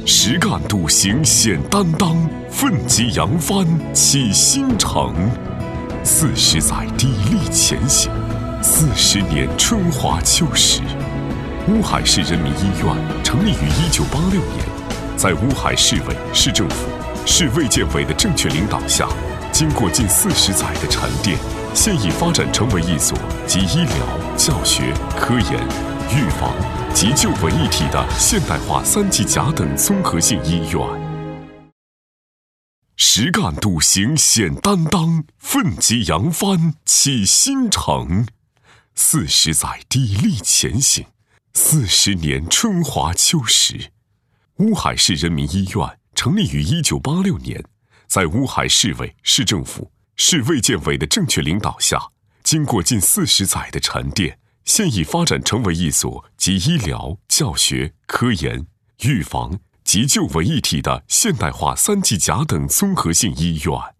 实干笃行显担当，奋楫扬帆启新程。40载砥砺前行，40年春华秋实。乌海市人民医院成立于1986年，在乌海市委、市政府、市卫健委的正确领导下，经过近40载的沉淀，现已发展成为一所集医疗、教学、科研、预防、急救为一体的现代化3级甲等综合性医院。实干笃行显担当，奋楫扬帆启新程。40载砥砺前行，40年春华秋实。乌海市人民医院成立于1986年，在乌海市委、市政府、市卫健委的正确领导下，经过近40载的沉淀，现已发展成为一所集医疗、教学、科研、预防、急救为一体的现代化3级甲等综合性医院。